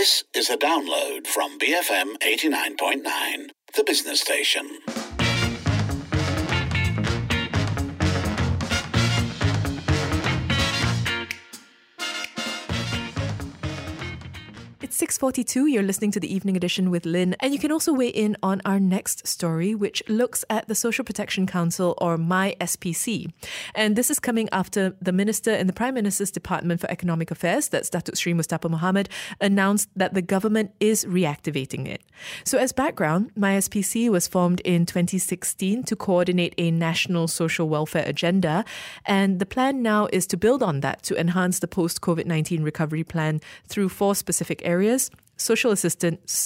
This is a download from BFM 89.9, the business station. It's 6:42. You're listening to the Evening Edition with Lynn, and you can also weigh in on our next story, which looks at the Social Protection Council, or MySPC. And this is coming after the Minister in the Prime Minister's Department for Economic Affairs, that's Datuk Sri Mustafa Mohamad, announced that the government is reactivating it. So as background, MySPC was formed in 2016 to coordinate a national social welfare agenda, and the plan now is to build on that to enhance the post-COVID-19 recovery plan through 4 specific areas: social assistance,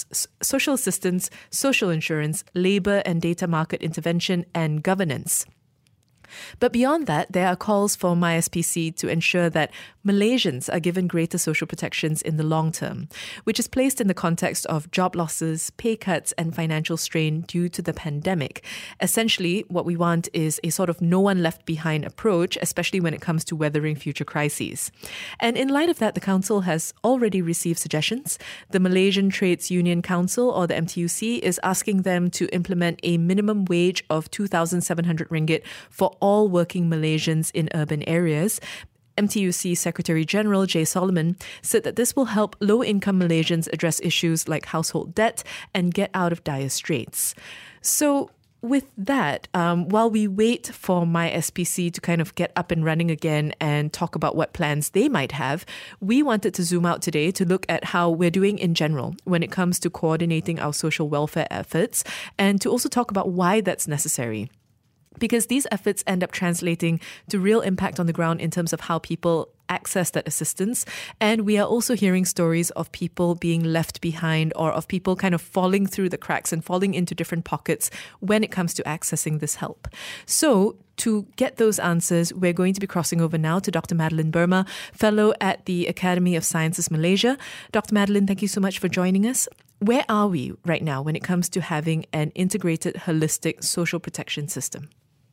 social insurance, labour and data market intervention, and governance. But beyond that, there are calls for MySPC to ensure that Malaysians are given greater social protections in the long term, which is placed in the context of job losses, pay cuts, and financial strain due to the pandemic. Essentially, what we want is a sort of no one left behind approach, especially when it comes to weathering future crises. And in light of that, the Council has already received suggestions. The Malaysian Trades Union Council, or the MTUC, is asking them to implement a minimum wage of 2,700 ringgit for all working Malaysians in urban areas. MTUC Secretary General Jay Solomon said that this will help low-income Malaysians address issues like household debt and get out of dire straits. So with that, while we wait for MySPC to kind of get up and running again and talk about what plans they might have, we wanted to zoom out today to look at how we're doing in general when it comes to coordinating our social welfare efforts, and to also talk about why that's necessary. Because these efforts end up translating to real impact on the ground in terms of how people access that assistance. And we are also hearing stories of people being left behind, or of people kind of falling through the cracks and falling into different pockets when it comes to accessing this help. So to get those answers, we're going to be crossing over now to Dr. Madeline Burma, Fellow at the Academy of Sciences Malaysia. Dr. Madeline, thank you so much for joining us. Where are we right now when it comes to having an integrated, holistic social protection system?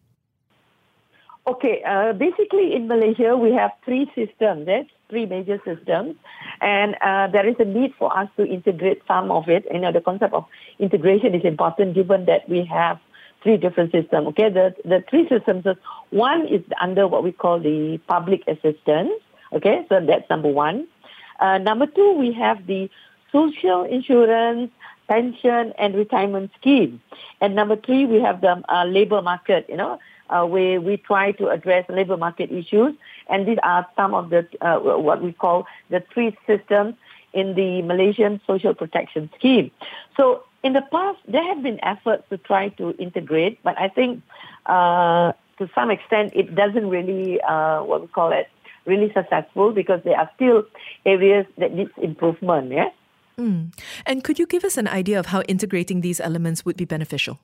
Okay, basically in Malaysia, we have 3 systems, 3 major systems, and there is a need for us to integrate some of it. The concept of integration is important given that we have 3 different systems. Okay, the 3 systems, one is under what we call the public assistance. Okay, so that's number 1. Number 2, we have the social insurance, pension and retirement scheme. And number 3, we have the labour market, where we try to address labour market issues. And these are some of the, what we call the 3 systems in the Malaysian Social Protection Scheme. So in the past, there have been efforts to try to integrate, but I think to some extent it doesn't really, really successful, because there are still areas that need improvement, yeah? And could you give us an idea of how integrating these elements would be beneficial?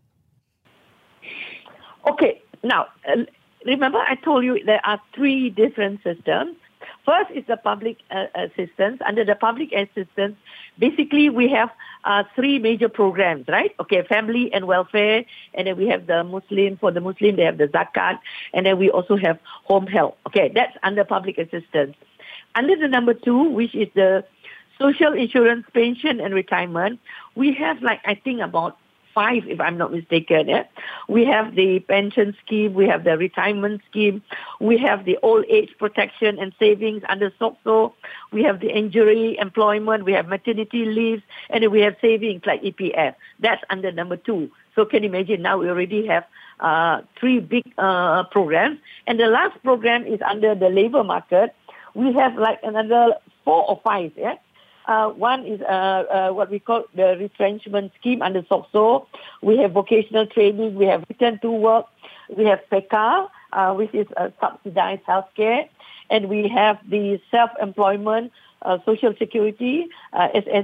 Okay, now, remember I told you there are 3 different systems. First is the public assistance. Under the public assistance, basically we have 3 major programs, right? Okay, family and welfare, and then we have for the Muslim, they have the zakat, and then we also have home health. Okay, that's under public assistance. Under the number 2, which is the social insurance, pension and retirement, we have I think about 5, if I'm not mistaken. Yeah? We have the pension scheme, we have the retirement scheme, we have the old age protection and savings under SOCSO, we have the injury, employment, we have maternity leaves, and then we have savings like EPF. That's under number 2. So can you imagine, now we already have 3 big programs. And the last program is under the labour market. We have another 4 or 5, yeah? One is what we call the retrenchment scheme under SOCSO. We have vocational training. We have return to work. We have PECA, which is subsidized healthcare. And we have the self-employment, social security, SEEIS.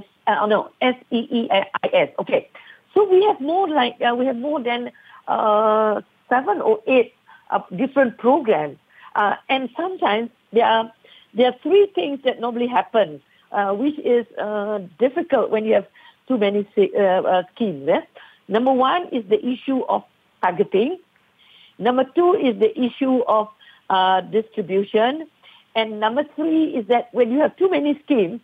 Okay. So we have more than 7 or 8 different programs. And sometimes there are 3 things that normally happen, which is difficult when you have too many schemes. Number 1 is the issue of targeting. Number 2 is the issue of distribution. And number 3 is that when you have too many schemes,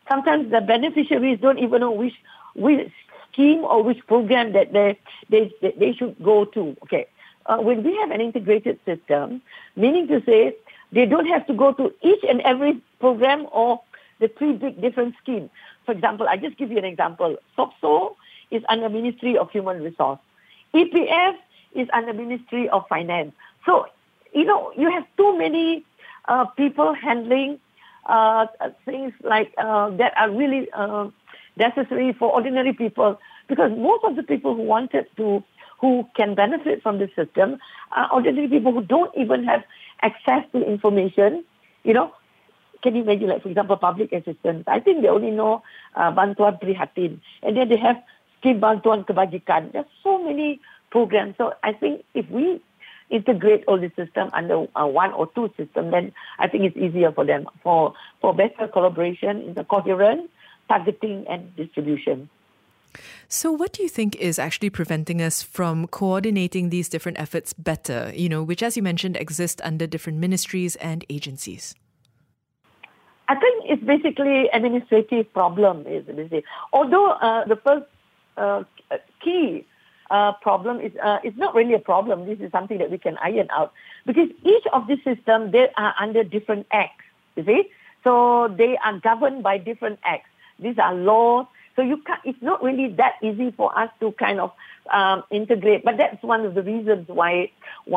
sometimes the beneficiaries don't even know which scheme or which program that they should go to. Okay, when we have an integrated system, meaning to say they don't have to go to each and every program or the three big different schemes. For example, I just give you an example. SOPSO is under Ministry of Human Resource. EPF is under Ministry of Finance. So, you have too many people handling things like that are really necessary for ordinary people, because most of the people who can benefit from the system are ordinary people who don't even have access to information. Can you imagine, like, for example, public assistance? I think they only know Bantuan Prihatin. And then they have Scheme Bantuan Kebajikan. There's so many programs. So I think if we integrate all the system under one or two systems, then I think it's easier for them, for better collaboration in the coherent targeting and distribution. So what do you think is actually preventing us from coordinating these different efforts better, which, as you mentioned, exist under different ministries and agencies? I think it's basically administrative problem. Although the first key problem is it's not really a problem. This is something that we can iron out, because each of the systems, they are under different acts. So they are governed by different acts. These are laws. So it's not really that easy for us to kind of integrate. But that's one of the reasons why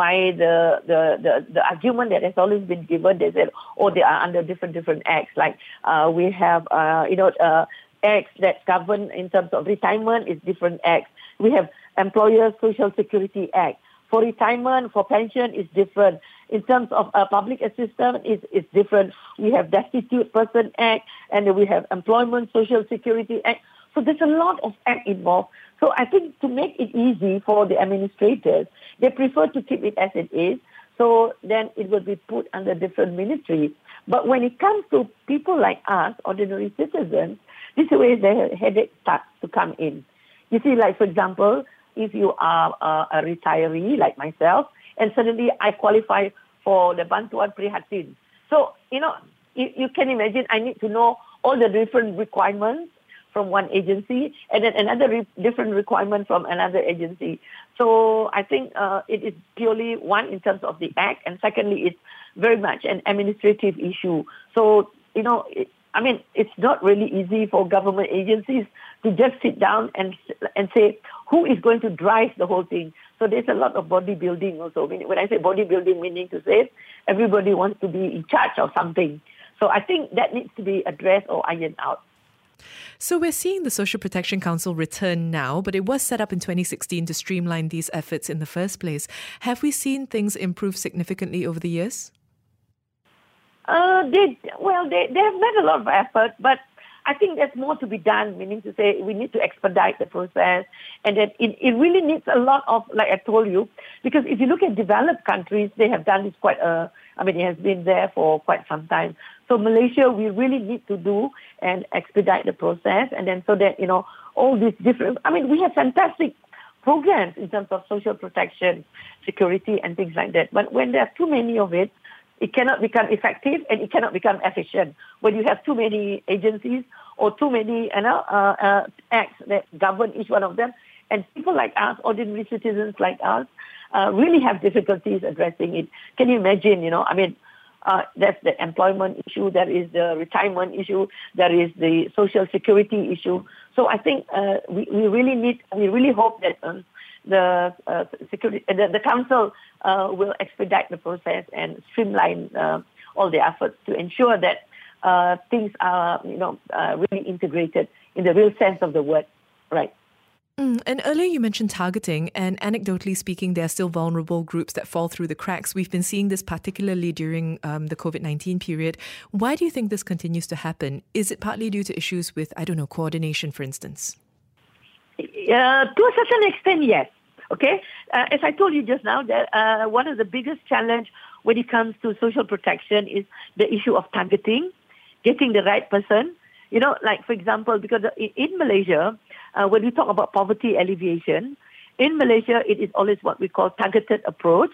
the argument that has always been given, they said, they are under different acts. Like we have acts that govern in terms of retirement is different acts. We have Employers Social Security Act. For retirement, for pension is different. In terms of public assistance, it's different. We have Destitute Person Act, and we have Employment Social Security Act. So there's a lot of act involved. So I think to make it easy for the administrators, they prefer to keep it as it is. So then it will be put under different ministries. But when it comes to people like us, ordinary citizens, this is where the headache starts to come in. You see, like, for example, if you are a retiree like myself, and suddenly I qualify for the Bantuan Prihatin. So, you can imagine I need to know all the different requirements from one agency, and then another different requirement from another agency. So I think it is purely, one, in terms of the act, and secondly, it's very much an administrative issue. So, it's not really easy for government agencies to just sit down and say who is going to drive the whole thing. So there's a lot of bodybuilding also. When I say bodybuilding, meaning to say everybody wants to be in charge of something. So I think that needs to be addressed or ironed out. So we're seeing the Social Protection Council return now, but it was set up in 2016 to streamline these efforts in the first place. Have we seen things improve significantly over the years? They have made a lot of effort, but I think there's more to be done, meaning to say we need to expedite the process, and that it really needs a lot of, like I told you, because if you look at developed countries, they have done this it has been there for quite some time. So Malaysia, we really need to do and expedite the process, and then so that, all these different, we have fantastic programs in terms of social protection, security, and things like that. But when there are too many of it, it cannot become effective and it cannot become efficient. When you have too many agencies or too many acts that govern each one of them, and people like us, ordinary citizens like us, really have difficulties addressing it. Can you imagine, there's the employment issue, there is the retirement issue, there is the social security issue. So I think we really hope that the council will expedite the process and streamline all the efforts to ensure that things are, really integrated in the real sense of the word, right? And earlier you mentioned targeting, and anecdotally speaking, there are still vulnerable groups that fall through the cracks. We've been seeing this particularly during the COVID-19 period. Why do you think this continues to happen? Is it partly due to issues with, coordination, for instance? To a certain extent, yes. Okay? As I told you just now, that one of the biggest challenge when it comes to social protection is the issue of targeting, getting the right person. Like, for example, because in Malaysia, when we talk about poverty alleviation, in Malaysia, it is always what we call targeted approach.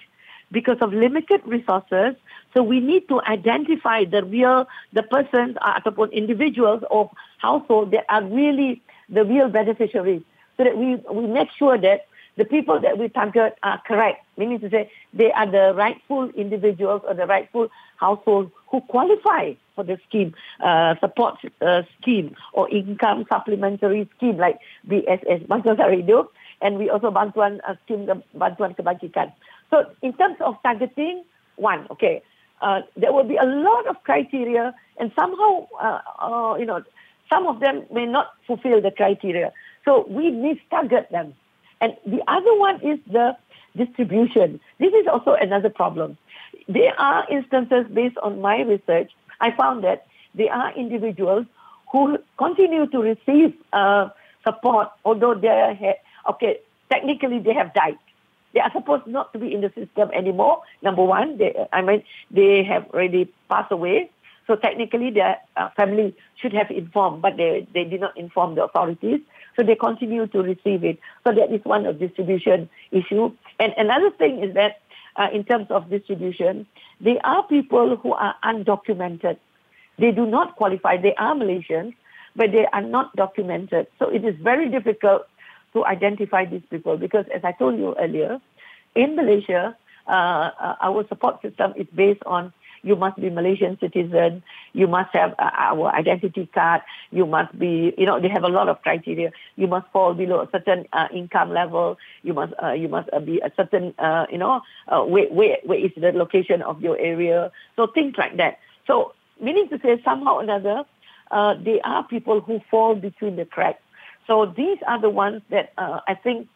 because of limited resources. So we need to identify the persons ataupun individuals of household that are really the real beneficiaries, so that we make sure that the people that we target are correct. Meaning to say they are the rightful individuals or the rightful household who qualify for the scheme, support scheme or income supplementary scheme like BSS, Bantuan Sara Hidup, and we also Bantuan scheme, Bantuan Kebajikan. So in terms of targeting, there will be a lot of criteria, and somehow, some of them may not fulfill the criteria. So we mistarget them. And the other one is the distribution. This is also another problem. There are instances based on my research, I found that there are individuals who continue to receive support, although technically they have died. They are supposed not to be in the system anymore. Number one, they have already passed away. So technically their family should have informed, but they did not inform the authorities. So they continue to receive it. So that is one of distribution issue. And another thing is that in terms of distribution, there are people who are undocumented. They do not qualify. They are Malaysians, but they are not documented. So it is very difficult to identify these people because, as I told you earlier, in Malaysia, our support system is based on you must be Malaysian citizen, you must have our identity card, you must be, they have a lot of criteria. You must fall below a certain income level, you must be a certain, where is the location of your area. So things like that. So meaning to say somehow or another, there are people who fall between the cracks. So these are the ones that I think,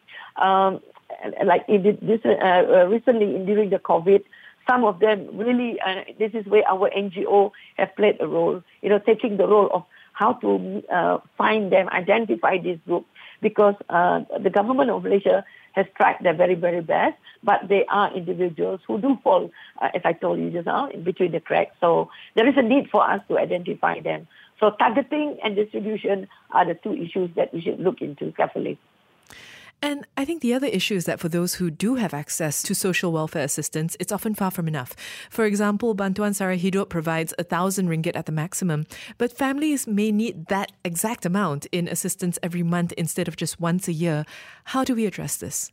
recently during the COVID, some of them really, this is where our NGO have played a role, taking the role of how to find them, identify this group, because the government of Malaysia has tried their very, very best, but there are individuals who do fall, as I told you just now, in between the cracks. So there is a need for us to identify them. So targeting and distribution are the two issues that we should look into carefully. And I think the other issue is that for those who do have access to social welfare assistance, it's often far from enough. For example, Bantuan Sara Hidup provides 1,000 ringgit at the maximum, but families may need that exact amount in assistance every month instead of just once a year. How do we address this?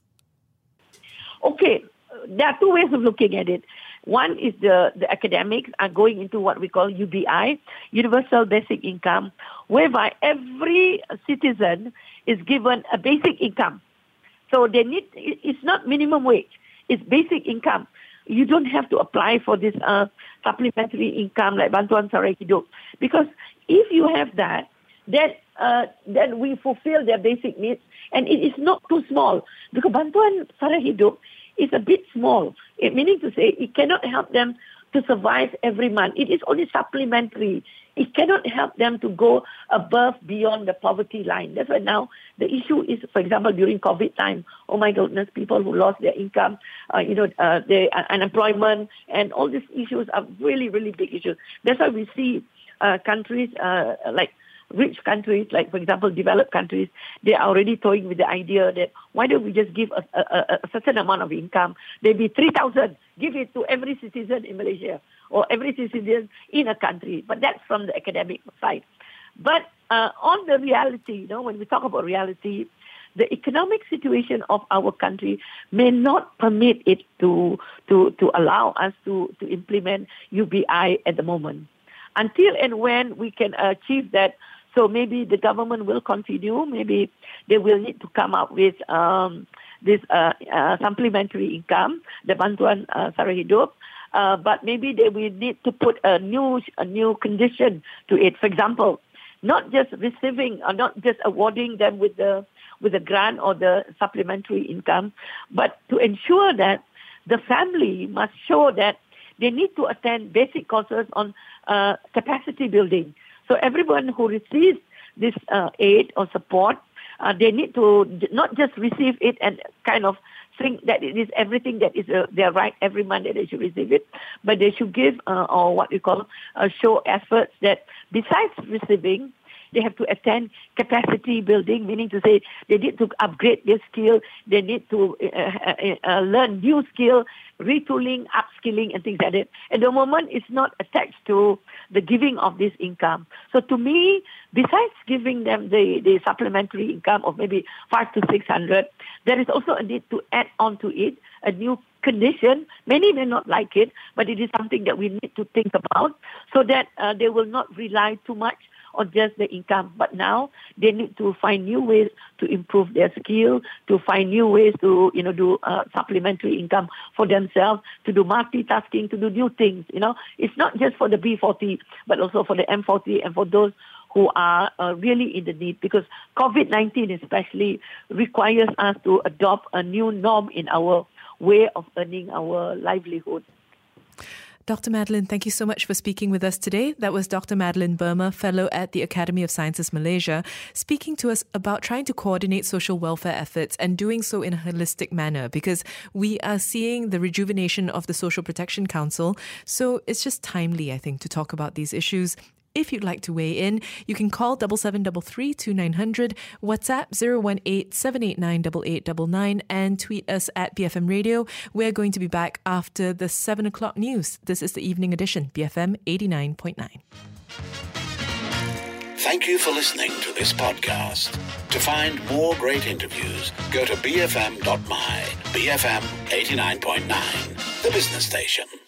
Okay, there are two ways of looking at it. One is the academics are going into what we call UBI, Universal Basic Income, whereby every citizen is given a basic income. So it's not minimum wage, it's basic income. You don't have to apply for this supplementary income like Bantuan Sara Hidup. Because if you have that, then we fulfill their basic needs, and it is not too small. Because Bantuan Sara Hidup is a bit small, meaning to say it cannot help them to survive every month. It is only supplementary. It cannot help them to go beyond the poverty line. That's why now the issue is, for example, during COVID time, oh my goodness, people who lost their income, their unemployment, and all these issues are really, really big issues. That's why we see countries like rich countries, like, for example, developed countries, they are already toying with the idea that why don't we just give a certain amount of income, maybe 3,000, give it to every citizen in Malaysia or every citizen in a country. But that's from the academic side. But on the reality, when we talk about reality, the economic situation of our country may not permit it to allow us to implement UBI at the moment. Until and when we can achieve that, so maybe the government will continue, maybe they will need to come up with this supplementary income, the Bantuan Sara Hidup, but maybe they will need to put a new condition to it. For example, not just receiving or not just awarding them with the grant or the supplementary income, but to ensure that the family must show that they need to attend basic courses on capacity building. So everyone who receives this aid or support, they need to not just receive it and kind of think that it is everything that is their right every month that they should receive it, but they should give or what we call show efforts that besides receiving, they have to attend capacity building, meaning to say they need to upgrade their skill, they need to learn new skill, retooling, upskilling, and things like that. At the moment, it's not attached to the giving of this income. So to me, besides giving them the supplementary income of maybe 500 to 600, there is also a need to add on to it a new condition. Many may not like it, but it is something that we need to think about so that they will not rely too much on just the income. But now they need to find new ways to improve their skill, to find new ways to, do supplementary income for themselves, to do multitasking, to do new things. It's not just for the B40, but also for the M40 and for those who are really in the need, because COVID-19 especially requires us to adopt a new norm in our way of earning our livelihood. Dr. Madeline, thank you so much for speaking with us today. That was Dr. Madeline Burma, Fellow at the Academy of Sciences Malaysia, speaking to us about trying to coordinate social welfare efforts and doing so in a holistic manner, because we are seeing the rejuvenation of the Social Protection Council. So it's just timely, I think, to talk about these issues. If you'd like to weigh in, you can call 7733 2900, WhatsApp 018-789-8899, and tweet us at BFM Radio. We're going to be back after the 7 o'clock news. This is the Evening Edition, BFM 89.9. Thank you for listening to this podcast. To find more great interviews, go to bfm.my, BFM 89.9, the business station.